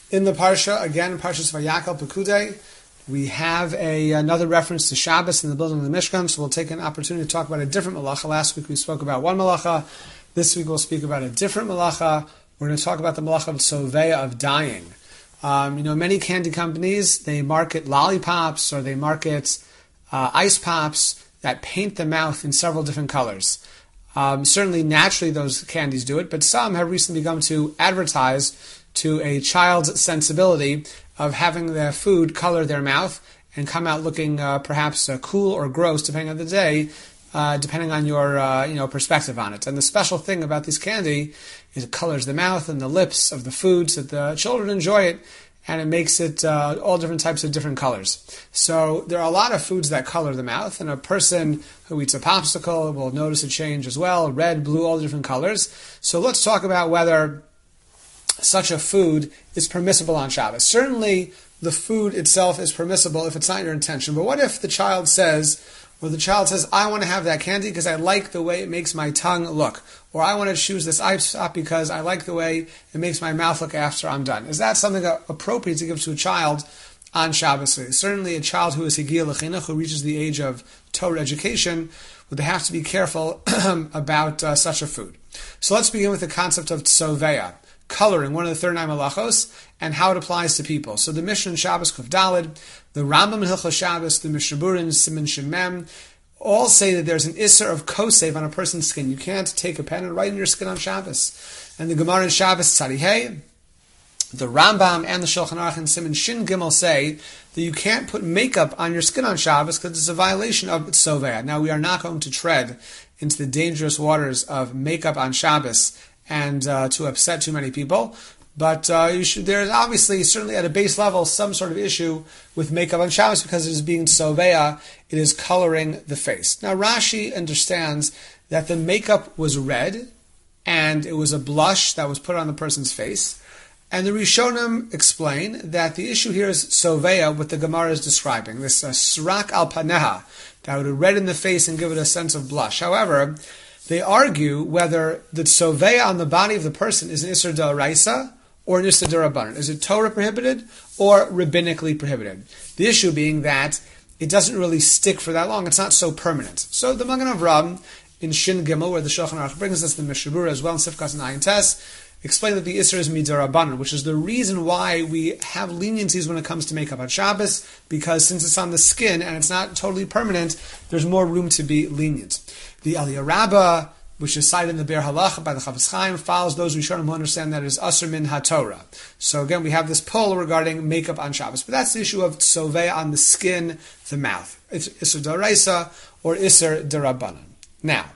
In the Parsha, again, Parshas Vayakal Pekudei, we have another reference to Shabbos in the building of the Mishkan, so we'll take an opportunity to talk about a different malacha. Last week we spoke about one malacha. This week we'll speak about a different malacha. We're going to talk about the malacha of soveya, of dyeing. Many candy companies, they market lollipops or they market ice pops that paint the mouth in several different colors. Certainly, naturally, those candies do it, but some have recently begun to advertise to a child's sensibility of having their food color their mouth and come out looking perhaps cool or gross, depending on the day, depending on your perspective on it. And the special thing about this candy is it colors the mouth and the lips of the food so that the children enjoy it, and it makes it all different types of different colors. So there are a lot of foods that color the mouth, and a person who eats a popsicle will notice a change as well, red, blue, all the different colors. So let's talk about whether such a food is permissible on Shabbos. Certainly the food itself is permissible if it's not your intention, but what if the child says, I want to have that candy because I like the way it makes my tongue look. Or I want to choose this ice pop because I like the way it makes my mouth look after I'm done. Is that something appropriate to give to a child on Shabbos? Certainly a child who is Higia L'Chinuch, who reaches the age of Torah education, would have to be careful about such a food. So let's begin with the concept of tsoveya, coloring, one of the 39 malachos, and how it applies to people. So the Mishnah in Shabbos Kuf Daled, the Rambam in Hilchos Shabbos, the Mishnah Berurah in Siman Shin Mem, all say that there's an isser of kosev on a person's skin. You can't take a pen and write in your skin on Shabbos. And the Gemara in Shabbos Tzadi Hey, the Rambam and the Shulchan Aruch in Siman Shin Gimel say that you can't put makeup on your skin on Shabbos because it's a violation of Tzoveh. Now we are not going to tread into the dangerous waters of makeup on Shabbos and to upset too many people. But there's obviously, certainly at a base level, some sort of issue with makeup on Shabbos because it is being tsoveya, it is coloring the face. Now Rashi understands that the makeup was red and it was a blush that was put on the person's face. And the Rishonim explain that the issue here is tsoveya, what the Gemara is describing, this srak al paneha, that would red in the face and give it a sense of blush. However, they argue whether the tsoveya on the body of the person is an isser d'oraisa or an isser d'Rabbanan. Is it Torah prohibited or rabbinically prohibited? The issue being that it doesn't really stick for that long. It's not so permanent. So the Magen Avraham in Shin Gimel, where the Shulchan Aruch brings us the Mishnah Berurah as well in Sifkas and Ayin Tes, explain that the isser is mid'Rabbanan, which is the reason why we have leniencies when it comes to makeup on Shabbos, because since it's on the skin and it's not totally permanent, there's more room to be lenient. The Aliyah Rabbah, which is cited in the Be'er Halacha by the Chafetz Chaim, follows those Rishonim who understand that it is Asur Min HaTorah. So again, we have this pull regarding makeup on Shabbos. But that's the issue of tzoveh on the skin, the mouth. It's Isser D'Oraisa or Isser D'Rabbanan. Now,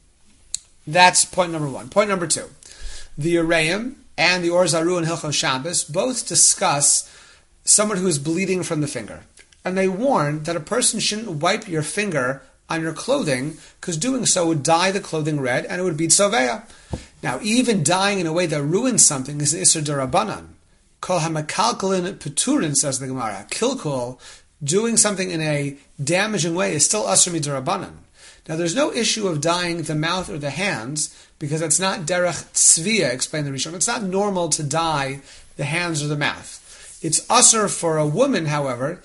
that's point number one. Point number two. The Ureim and the Or Zaru and Hilchos Shabbos both discuss someone who is bleeding from the finger. And they warn that a person shouldn't wipe your finger on your clothing, because doing so would dye the clothing red, and it would be tsoveya. Now, even dyeing in a way that ruins something is Isser D'Rabbanan. Kol hamakalkalin peturin, says the Gemara. Kilkul, doing something in a damaging way, is still Asur Mid'Rabbanan. Now, there's no issue of dyeing the mouth or the hands, because it's not derech tzviya, explained the Rishon. It's not normal to dye the hands or the mouth. It's Asur for a woman, however,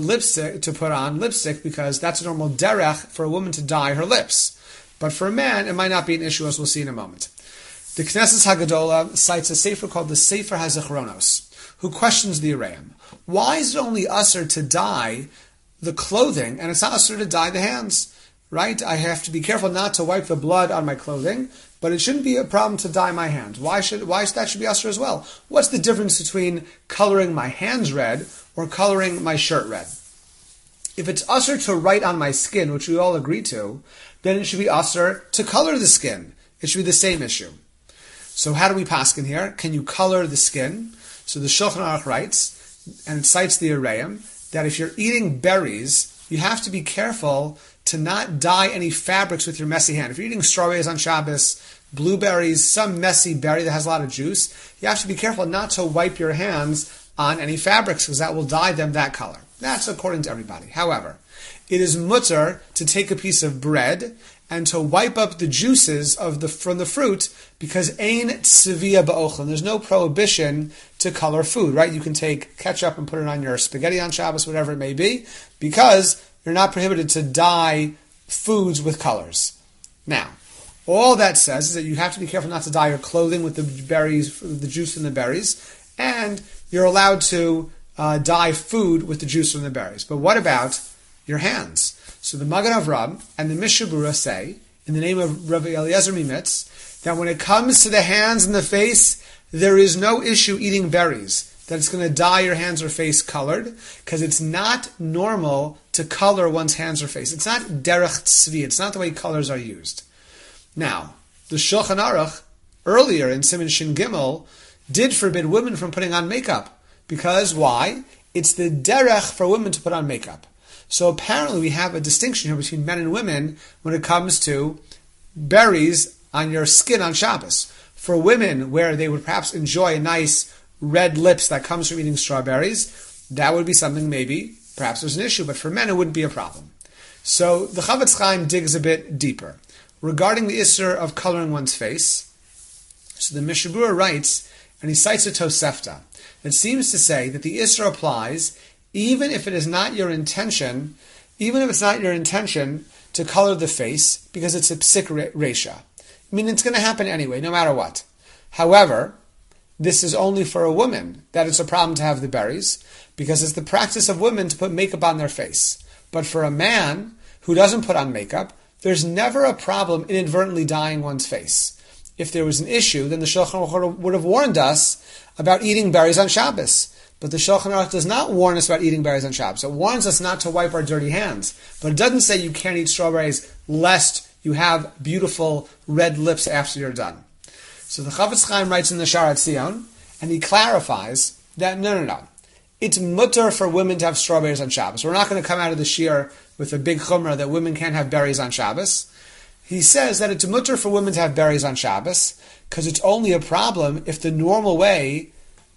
to put on lipstick, because that's a normal derech for a woman to dye her lips. But for a man, it might not be an issue, as we'll see in a moment. The Knesset Hagadola cites a sefer called the Sefer HaZichronos, who questions the Ureim. Why is it only usher to dye the clothing, and it's not usher to dye the hands? Right? I have to be careful not to wipe the blood on my clothing, but it shouldn't be a problem to dye my hands. Why that should be usher as well? What's the difference between coloring my hands red or coloring my shirt red? If it's usher to write on my skin, which we all agree to, then it should be usher to color the skin. It should be the same issue. So how do we paskin here? Can you color the skin? So the Shulchan Aruch writes, and it cites the Ureim, that if you're eating berries, you have to be careful to not dye any fabrics with your messy hand. If you're eating strawberries on Shabbos, blueberries, some messy berry that has a lot of juice, you have to be careful not to wipe your hands on any fabrics, because that will dye them that color. That's according to everybody. However, it is mutter to take a piece of bread and to wipe up the juices from the fruit, because ein tzivia ba'ochlin. There's no prohibition to color food, right? You can take ketchup and put it on your spaghetti on Shabbos, whatever it may be, because you're not prohibited to dye foods with colors. Now, all that says is that you have to be careful not to dye your clothing with the berries, the juice from the berries, and you're allowed to dye food with the juice from the berries. But what about your hands? So the Magen Avraham and the Mishnah Berurah say, in the name of Rabbi Eliezer Mimitz, that when it comes to the hands and the face, there is no issue eating berries, that it's going to dye your hands or face colored, because it's not normal to color one's hands or face. It's not derech tzvi, it's not the way colors are used. Now, the Shulchan Aruch, earlier in Siman Shin Gimel, did forbid women from putting on makeup. Because, why? It's the derech for women to put on makeup. So apparently we have a distinction here between men and women when it comes to berries on your skin on Shabbos. For women, where they would perhaps enjoy a nice red lips that comes from eating strawberries, that would be something maybe, perhaps there's an issue, but for men it wouldn't be a problem. So the Chavetz Chaim digs a bit deeper. Regarding the issur of coloring one's face, so the Mishnah Berurah writes, and he cites a Tosefta, that seems to say that the issur applies even if it is not your intention, to color the face, because it's a psik resha. I mean, it's going to happen anyway, no matter what. However, this is only for a woman that it's a problem to have the berries, because it's the practice of women to put makeup on their face. But for a man who doesn't put on makeup, there's never a problem inadvertently dyeing one's face. If there was an issue, then the Shulchan Aruch would have warned us about eating berries on Shabbos. But the Shulchan Aruch does not warn us about eating berries on Shabbos. It warns us not to wipe our dirty hands. But it doesn't say you can't eat strawberries lest you have beautiful red lips after you're done. So the Chavetz Chaim writes in the Sha'ar HaTziyun, and he clarifies that no. It's mutter for women to have strawberries on Shabbos. We're not going to come out of the shiur with a big chumrah that women can't have berries on Shabbos. He says that it's mutter for women to have berries on Shabbos because it's only a problem if it's the normal way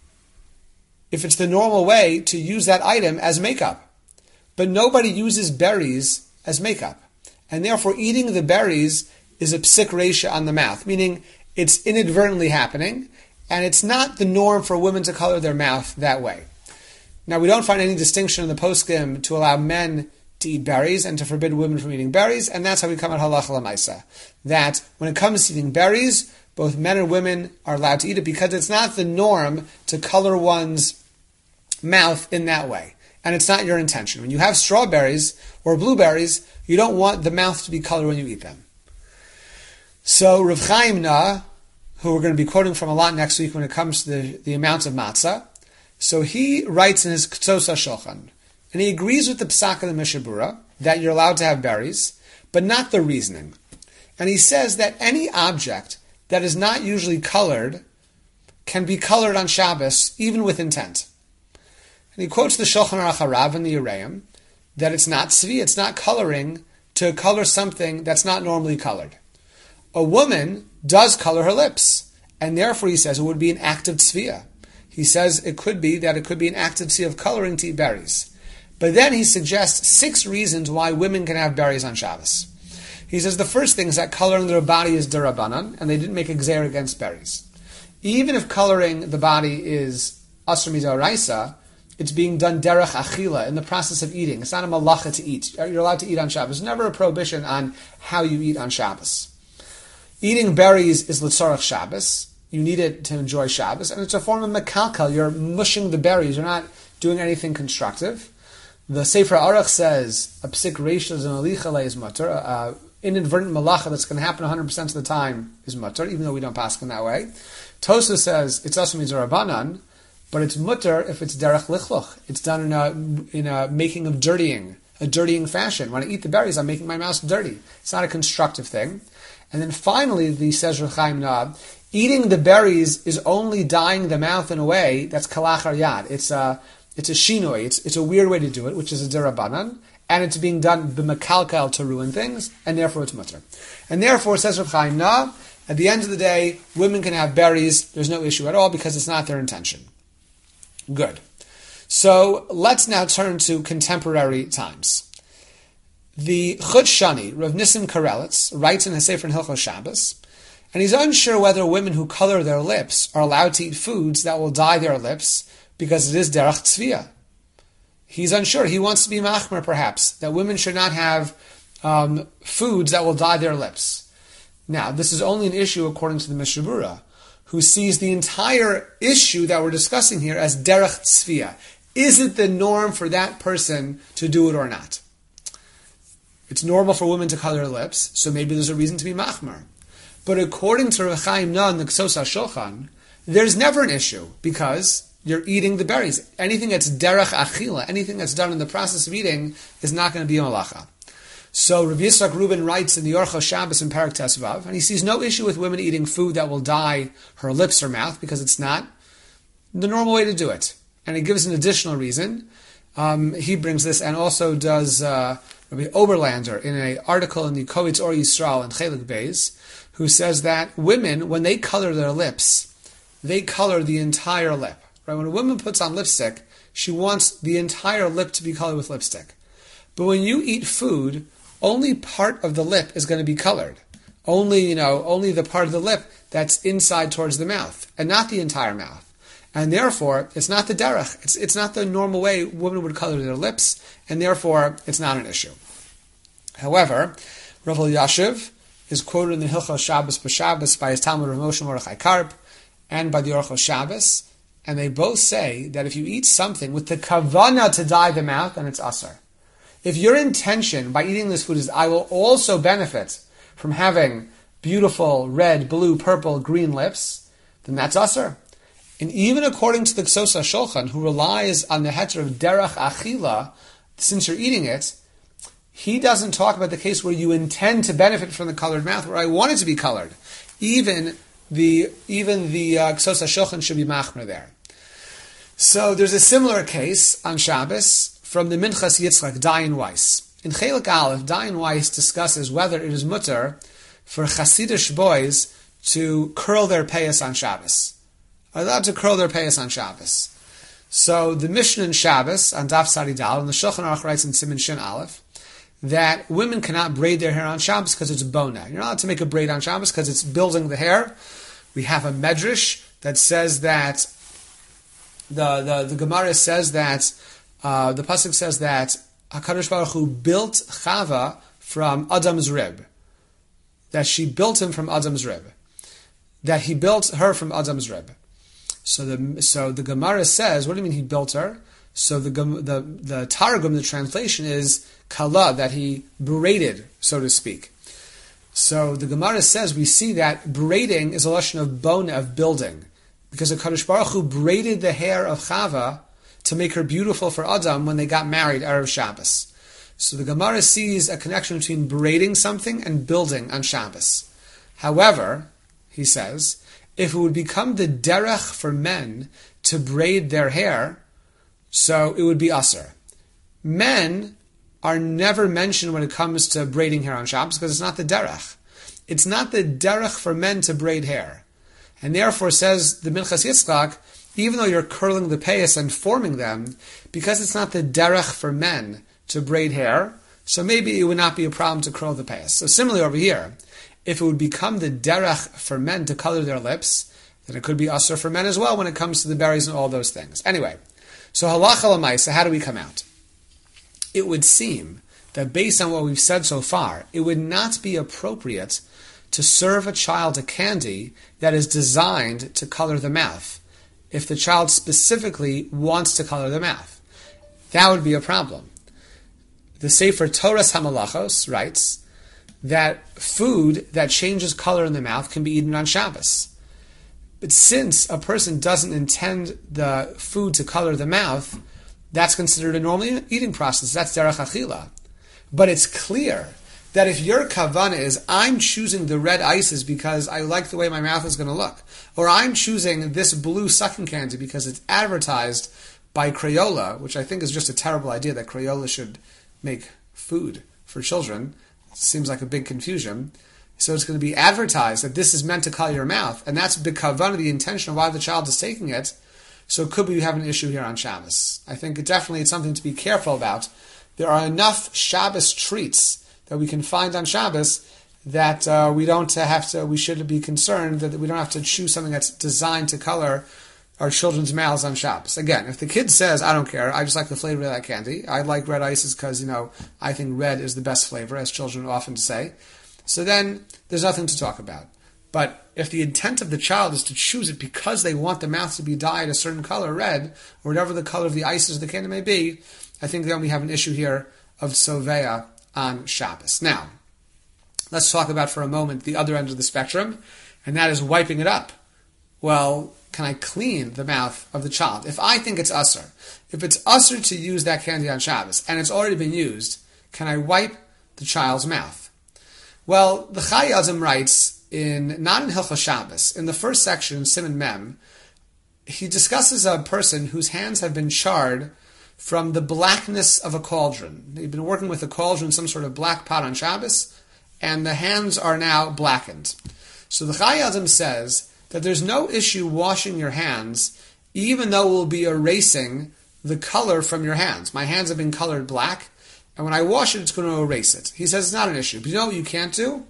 to use that item as makeup. But nobody uses berries as makeup. And therefore eating the berries is a psik resha on the mouth, meaning it's inadvertently happening, and it's not the norm for women to color their mouth that way. Now, we don't find any distinction in the poskim to allow men to eat berries and to forbid women from eating berries, and that's how we come at halacha l'maisa. That when it comes to eating berries, both men and women are allowed to eat it because it's not the norm to color one's mouth in that way. And it's not your intention. When you have strawberries or blueberries, you don't want the mouth to be colored when you eat them. So Rav Chaim Na, who we're going to be quoting from a lot next week when it comes to the amounts of matzah, so he writes in his Ketzos HaShulchan, and he agrees with the Psak of the Mishnah Berurah that you're allowed to have berries, but not the reasoning. And he says that any object that is not usually colored can be colored on Shabbos, even with intent. And he quotes the Shulchan Aruch Harav and the Yereim that it's not tzvi, it's not coloring to color something that's not normally colored. A woman does color her lips, and therefore he says it would be an act of tzviyah. He says it could be an act of tzviyah of coloring to eat berries. But then he suggests 6 reasons why women can have berries on Shabbos. He says the first thing is that coloring their body is derabanan, and they didn't make a gzeir against berries. Even if coloring the body is asur midoraisa, it's being done derech achila, in the process of eating. It's not a malacha to eat. You're allowed to eat on Shabbos. There's never a prohibition on how you eat on Shabbos. Eating berries is l'tzorach Shabbos. You need it to enjoy Shabbos, and it's a form of mekalkal. You're mushing the berries. You're not doing anything constructive. The Sefer Aruch says a psik reisha is an alicha is mutter. Inadvertent malacha that's going to happen 100% of the time is mutter, even though we don't pass in that way. Tosa says it's asur midorabanan, but it's mutter if it's derech lichluch. It's done in a making of dirtying, a dirtying fashion. When I eat the berries, I'm making my mouth dirty. It's not a constructive thing. And then finally, the says Rav Chaim Na, eating the berries is only dyeing the mouth in a way that's kalachar yad. It's a shinoi. It's a weird way to do it, which is a derabanan, and it's being done b'mekalkal to ruin things, and therefore it's mutter. And therefore, says Rav Chaim Na, at the end of the day, women can have berries. There's no issue at all because it's not their intention. Good. So let's now turn to contemporary times. The Chut Shani, Rav Nissim Karelitz, writes in his Sefer in Hilchos Shabbos, and he's unsure whether women who color their lips are allowed to eat foods that will dye their lips because it is derech tzviyah. He's unsure. He wants to be machmer, perhaps, that women should not have foods that will dye their lips. Now, this is only an issue according to the Mishnah Berurah, who sees the entire issue that we're discussing here as derech tzviyah. Is it the norm for that person to do it or not? It's normal for women to color their lips, so maybe there's a reason to be machmer. But according to Rav Chaim Nah in the Ksos HaShulchan, there's never an issue because you're eating the berries. Anything that's derech achila, anything that's done in the process of eating, is not going to be a malacha. So Rav Yitzchak Rubin writes in the Orchos Shabbos in Perek Tesvav, and he sees no issue with women eating food that will dye her lips or mouth because it's not the normal way to do it. And he gives an additional reason. He brings this, and also does Rabbi Oberlander in an article in the Kovitz Or Yisrael in Chelik Beis, who says that women, when they color their lips, they color the entire lip. Right? When a woman puts on lipstick, she wants the entire lip to be colored with lipstick. But when you eat food, only part of the lip is going to be colored. Only the part of the lip that's inside towards the mouth, and not the entire mouth. And therefore, it's not the derech. It's not the normal way women would color their lips, and therefore, it's not an issue. However, Rav Elyashiv is quoted in the Hilchos Shabbos B'Shabbos by his Talmud Rav Moshe Mordechai Karp and by the Orchos Shabbos, and they both say that if you eat something with the kavana to dye the mouth, then it's asar. If your intention by eating this food is, I will also benefit from having beautiful red, blue, purple, green lips, then that's asar. And even according to the Ksos HaShulchan, who relies on the heter of derech achila, since you're eating it, he doesn't talk about the case where you intend to benefit from the colored mouth, where I want it to be colored. Even the Ksos HaShulchan should be machmer there. So there's a similar case on Shabbos from the Minchas Yitzchak, Dayan Weiss. In Chelik Aleph, Dayan Weiss discusses whether it is mutter for Hasidish boys to curl their payas on Shabbos. Are allowed to curl their payas on Shabbos. So the Mishnah in Shabbos, on Daf Sari Dal, and the Shulchan Aruch writes in Siman Shin Aleph, that women cannot braid their hair on Shabbos because it's bona. You're not allowed to make a braid on Shabbos because it's building the hair. We have a medrash that says that the Gemara says that the pasuk says that HaKadosh Baruch Hu built Chava from Adam's rib. That she built him from Adam's rib. That he built her from Adam's rib. So the Gemara says, what do you mean he built her? So the Targum, the translation is kala, that he braided, so to speak. So the Gemara says we see that braiding is a lashon of bona, of building, because the Kadosh Baruch Hu braided the hair of Chava to make her beautiful for Adam when they got married Erev Shabbos. So the Gemara sees a connection between braiding something and building on Shabbos. However, he says, if it would become the derech for men to braid their hair, so it would be asr. Men are never mentioned when it comes to braiding hair on Shabbos because it's not the derech. It's not the derech for men to braid hair. And therefore, says the Minchas Yitzchak, even though you're curling the payas and forming them, because it's not the derech for men to braid hair, so maybe it would not be a problem to curl the payas. So similarly over here, if it would become the derech for men to color their lips, then it could be asr for men as well when it comes to the berries and all those things. Anyway, so halacha l'maisa, how do we come out? It would seem that based on what we've said so far, it would not be appropriate to serve a child a candy that is designed to color the mouth, if the child specifically wants to color the mouth. That would be a problem. The Sefer Toras HaMalachos writes that food that changes color in the mouth can be eaten on Shabbos. But since a person doesn't intend the food to color the mouth, that's considered a normal eating process. That's derech achila. But it's clear that if your kavana is, I'm choosing the red ices because I like the way my mouth is going to look, or I'm choosing this blue sucking candy because it's advertised by Crayola, which I think is just a terrible idea that Crayola should make food for children. It seems like a big confusion. So it's going to be advertised that this is meant to color your mouth, and that's b'kavana, the intention of why the child is taking it. So could we have an issue here on Shabbos? I think it's something to be careful about, there are enough Shabbos treats that we can find on Shabbos that we shouldn't be concerned that we don't have to choose something that's designed to color our children's mouths on Shabbos. Again, if the kid says, I don't care, I just like the flavor of that candy, I like red ices because, I think red is the best flavor, as children often say, so then there's nothing to talk about. But if the intent of the child is to choose it because they want the mouth to be dyed a certain color, red, or whatever the color of the ices of the candy may be, I think then we have an issue here of Soveya on Shabbos. Now, let's talk about for a moment the other end of the spectrum, and that is wiping it up. Well, can I clean the mouth of the child? If I think it's usher, if it's usher to use that candy on Shabbos, and it's already been used, can I wipe the child's mouth? Well, the Chai Adam writes, not in Hilchos Shabbos, in the first section, Siman Mem, he discusses a person whose hands have been charred from the blackness of a cauldron. They've been working with a cauldron, some sort of black pot on Shabbos, and the hands are now blackened. So the Chai Adam says that there's no issue washing your hands, even though we'll be erasing the color from your hands. My hands have been colored black, and when I wash it, it's going to erase it. He says it's not an issue. But you know what you can't do?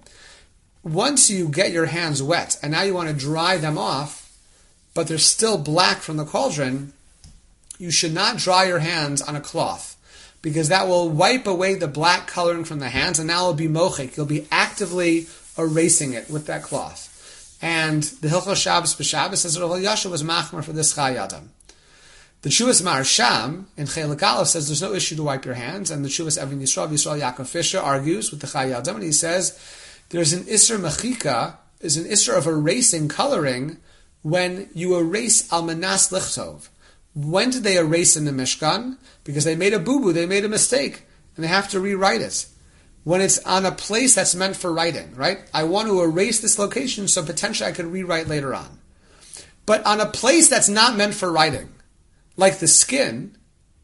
Once you get your hands wet, and now you want to dry them off, but they're still black from the cauldron, you should not dry your hands on a cloth, because that will wipe away the black coloring from the hands, and now it'll be mochik. You'll be actively erasing it with that cloth. And the Hilchos Shabbos b'Shabbos says that Rav Yasha was machmer for this Chai Adam. The Tshuvas Maharsham in Chelik Aleph says there's no issue to wipe your hands, and the Tshuvas Evin Yisrael Yaakov Fisher argues with the Chai Adam, and he says there's an Isser Mechika, is an Isser of erasing coloring when you erase Almanas Lichtov. When did they erase in the Mishkan? Because they made a boo-boo, they made a mistake, and they have to rewrite it. When it's on a place that's meant for writing, right? I want to erase this location so potentially I could rewrite later on. But on a place that's not meant for writing, like the skin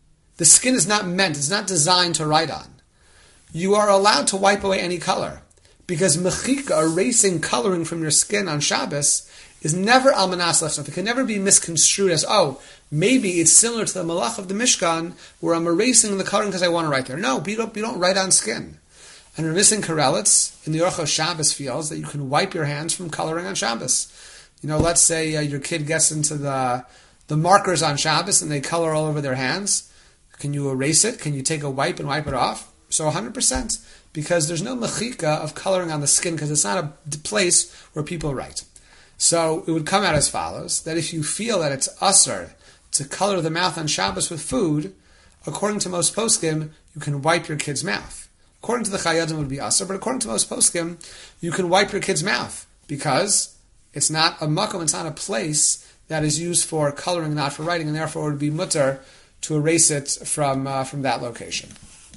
is not meant, it's not designed to write on. You are allowed to wipe away any color. Because mechika, erasing coloring from your skin on Shabbos, is never almanas leftof. It can never be misconstrued as, maybe it's similar to the malach of the Mishkan, where I'm erasing the coloring because I want to write there. No, you don't write on skin. And Rav Nissen Karelitz in the Orchos Shabbos feels that you can wipe your hands from coloring on Shabbos. Let's say your kid gets into the markers on Shabbos and they color all over their hands. Can you erase it? Can you take a wipe and wipe it off? So 100%. Because there's no mechika of coloring on the skin, because it's not a place where people write. So it would come out as follows, that if you feel that it's usher to color the mouth on Shabbos with food, according to most poskim, you can wipe your kid's mouth. According to the Chai Adam, it would be usher, but according to most poskim, you can wipe your kid's mouth, because it's not a makom, it's not a place that is used for coloring, not for writing, and therefore it would be mutter to erase it from that location.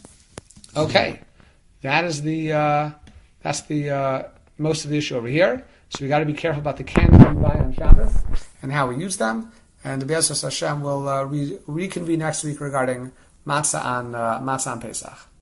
Okay. That's the most of the issue over here. So we got to be careful about the candies we buy on Shabbos and how we use them. And the Be'ezus Hashem will reconvene next week regarding matzah on Pesach.